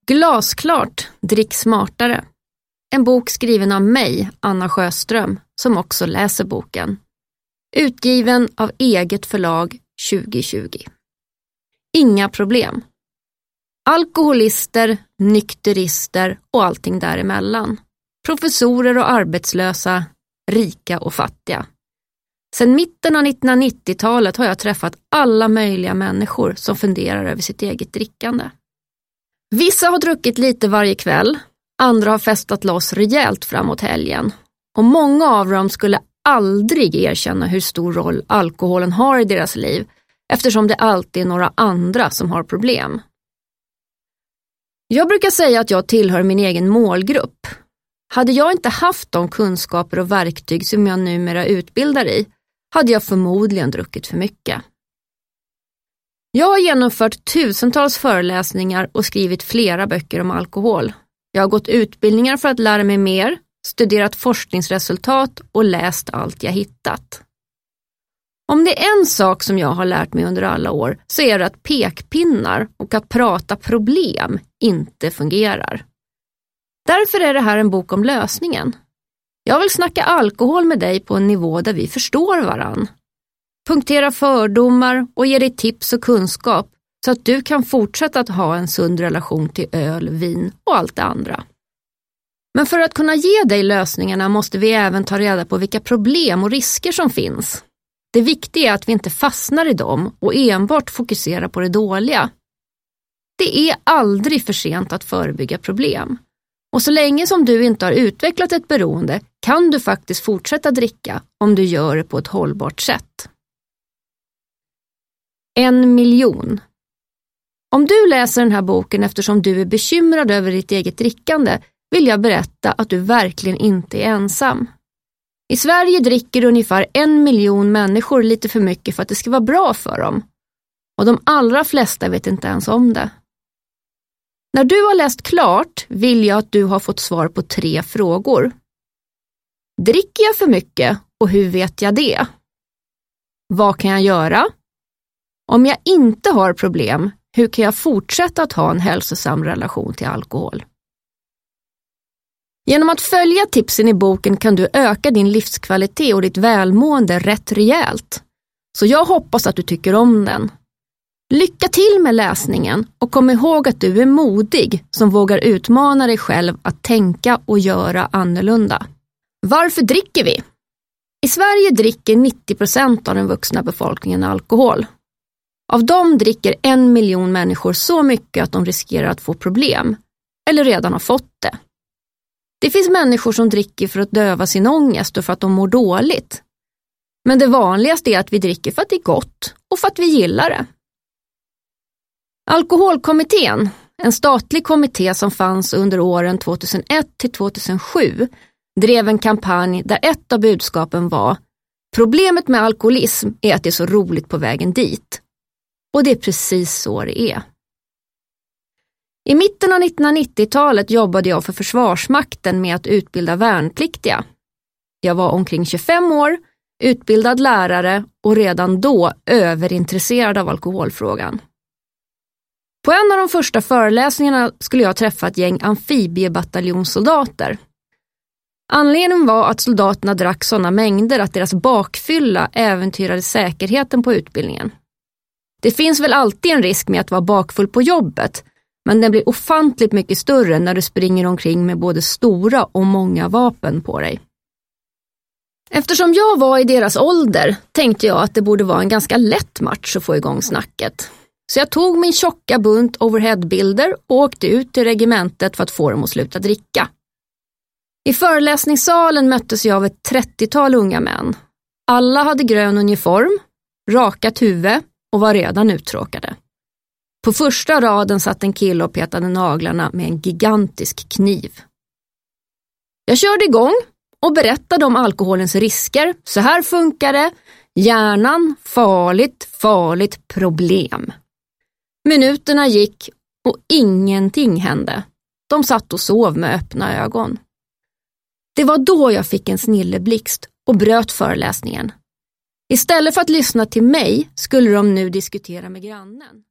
Glasklart, drick smartare. En bok skriven av mig, Anna Sjöström, som också läser boken. Utgiven av eget förlag 2020. Inga problem. Alkoholister, nykterister och allting däremellan. Professorer och arbetslösa, rika och fattiga. Sedan mitten av 1990-talet har jag träffat alla möjliga människor som funderar över sitt eget drickande. Vissa har druckit lite varje kväll, andra har festat loss rejält framåt helgen. Och många av dem skulle aldrig erkänna hur stor roll alkoholen har i deras liv, eftersom det alltid är några andra som har problem. Jag brukar säga att jag tillhör min egen målgrupp. Hade jag inte haft de kunskaper och verktyg som jag numera utbildar i, hade jag förmodligen druckit för mycket. Jag har genomfört tusentals föreläsningar och skrivit flera böcker om alkohol. Jag har gått utbildningar för att lära mig mer, studerat forskningsresultat och läst allt jag hittat. Om det är en sak som jag har lärt mig under alla år så är det att pekpinnar och att prata problem inte fungerar. Därför är det här en bok om lösningen. Jag vill snacka alkohol med dig på en nivå där vi förstår varann. Punktera fördomar och ge dig tips och kunskap så att du kan fortsätta att ha en sund relation till öl, vin och allt det andra. Men för att kunna ge dig lösningarna måste vi även ta reda på vilka problem och risker som finns. Det viktiga är att vi inte fastnar i dem och enbart fokuserar på det dåliga. Det är aldrig för sent att förebygga problem. Och så länge som du inte har utvecklat ett beroende kan du faktiskt fortsätta dricka om du gör det på ett hållbart sätt. 1 miljon. Om du läser den här boken eftersom du är bekymrad över ditt eget drickande vill jag berätta att du verkligen inte är ensam. I Sverige dricker ungefär 1 miljon människor lite för mycket för att det ska vara bra för dem. Och de allra flesta vet inte ens om det. När du har läst klart vill jag att du har fått svar på 3 frågor. Dricker jag för mycket och hur vet jag det? Vad kan jag göra? Om jag inte har problem, hur kan jag fortsätta att ha en hälsosam relation till alkohol? Genom att följa tipsen i boken kan du öka din livskvalitet och ditt välmående rätt rejält. Så jag hoppas att du tycker om den. Lycka till med läsningen och kom ihåg att du är modig som vågar utmana dig själv att tänka och göra annorlunda. Varför dricker vi? I Sverige dricker 90% av den vuxna befolkningen alkohol. Av dem dricker 1 miljon människor så mycket att de riskerar att få problem, eller redan har fått det. Det finns människor som dricker för att döva sin ångest och för att de mår dåligt. Men det vanligaste är att vi dricker för att det är gott och för att vi gillar det. Alkoholkommittén, en statlig kommitté som fanns under åren 2001 till 2007, drev en kampanj där ett av budskapen var: problemet med alkoholism är att det är så roligt på vägen dit. Och det är precis så det är. I mitten av 1990-talet jobbade jag för Försvarsmakten med att utbilda värnpliktiga. Jag var omkring 25 år, utbildad lärare och redan då överintresserad av alkoholfrågan. På en av de första föreläsningarna skulle jag träffa ett gäng amfibiebataljonssoldater. Anledningen var att soldaterna drack sådana mängder att deras bakfylla äventyrade säkerheten på utbildningen. Det finns väl alltid en risk med att vara bakfull på jobbet, men den blir ofantligt mycket större när du springer omkring med både stora och många vapen på dig. Eftersom jag var i deras ålder tänkte jag att det borde vara en ganska lätt match att få igång snacket. Så jag tog min tjocka bunt overheadbilder och åkte ut till regementet för att få dem att sluta dricka. I föreläsningssalen möttes jag av ett 30-tal unga män. Alla hade grön uniform, rakat huvud och var redan uttråkade. På första raden satt en kille och petade naglarna med en gigantisk kniv. Jag körde igång och berättade om alkoholens risker. Så här funkar det. Hjärnan, farligt problem. Minuterna gick och ingenting hände. De satt och sov med öppna ögon. Det var då jag fick en snilleblixt och bröt föreläsningen. Istället för att lyssna till mig skulle de nu diskutera med grannen.